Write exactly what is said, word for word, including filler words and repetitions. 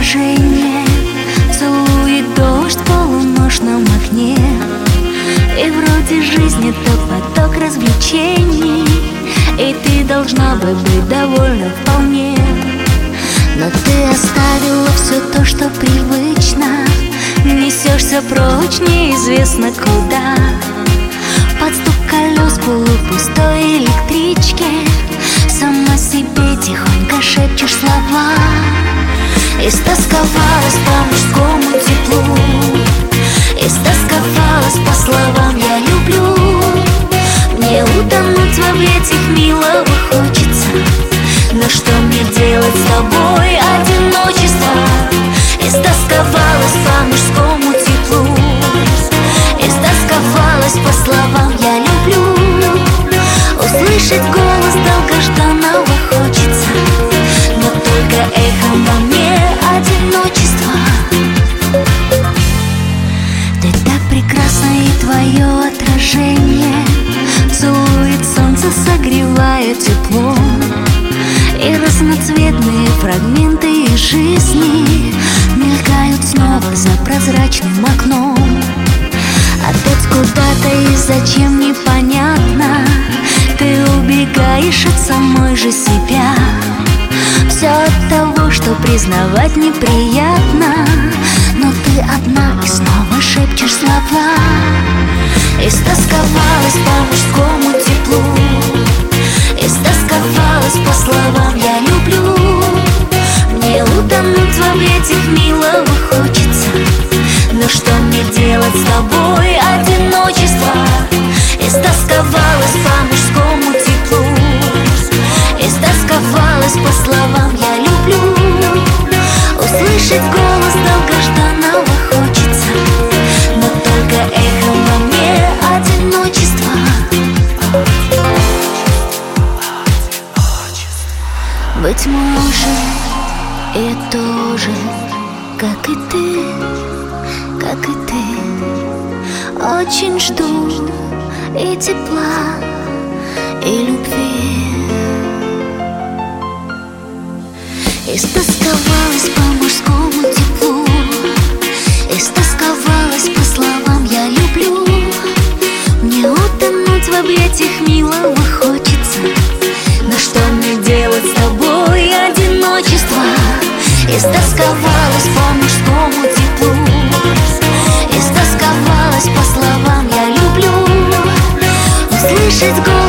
отражение целует дождь в полуношном окне. И вроде жизнь — это поток развлечений, и ты должна бы быть довольна вполне. Но ты оставила все то, что привычно, несешься прочь неизвестно куда. Под стук колес полупустой электрички сама себе тихонько шепчешь слова. Истосковалась по мужскому теплу, истосковалась по словам «я люблю». Мне утонуть в объятиях милого хочется, но что мне делать с тобой, одиночество? Истосковалась по мужскому теплу, истосковалась по словам «я люблю». Услышать голос долгожданного хочется, но только эхом во мне одиночество. Ты так прекрасна, и твое отражение целует солнце, согревая теплом. И разноцветные фрагменты из жизни мелькают снова за прозрачным окном. Опять куда-то и зачем непонятно, ты убегаешь от самой же себя. Все от того, что признавать неприятно, но ты одна и снова шепчешь слова. Истосковалась по мужскому теплу, истосковалась по словам «я люблю». Мне утонуть в объятиях милого хочется, но что мне делать с тобой, одиночество? Истосковалась по мужскому теплу, истосковалась по словам «я люблю». Услышать голос долгожданного хочется, но только эхом во мне одиночество. Быть может, я тоже, как и ты, как и ты, очень жду и тепла, и любви. Истосковалась по мужскому теплу, истосковалась по словам «я люблю». Мне утонуть в объятиях милого хочется, но что мне делать с тобой, одиночество? Истосковалась по мужскому теплу, истосковалась по словам «я люблю». Услышать голос